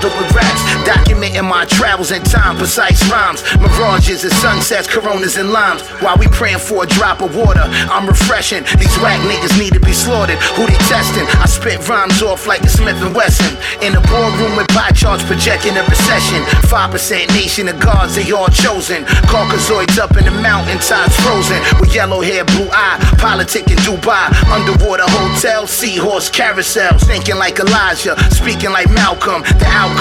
with raps, documenting my travels in time, precise rhymes, mirages and sunsets, coronas and limes. While we praying for a drop of water, I'm refreshing. These whack niggas need to be slaughtered. Who they testing? I spit rhymes off like the Smith & Wesson. In the boardroom with pie charts projecting a recession. 5% nation of gods, they all chosen. Caucasoids up in the mountain, tides frozen. With yellow hair, blue eye, politic in Dubai. Underwater hotel, seahorse carousels. Thinking like Elijah, speaking like Malcolm. The outcome